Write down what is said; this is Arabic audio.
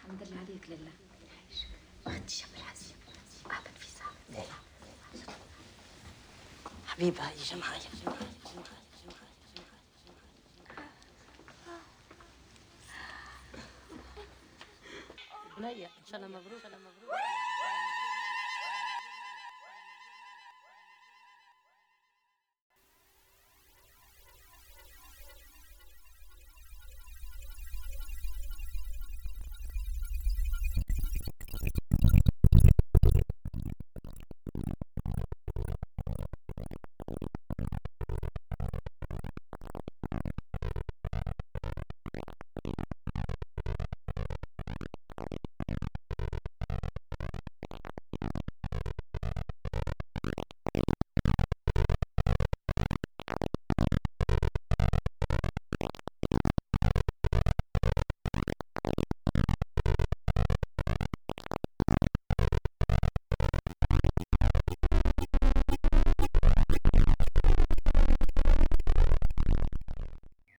الحمد لله عليك لله. واختي شاب الحسن قعدت في ساعة. حبيبة هاي جمعة بنية إن شاء الله مبروك.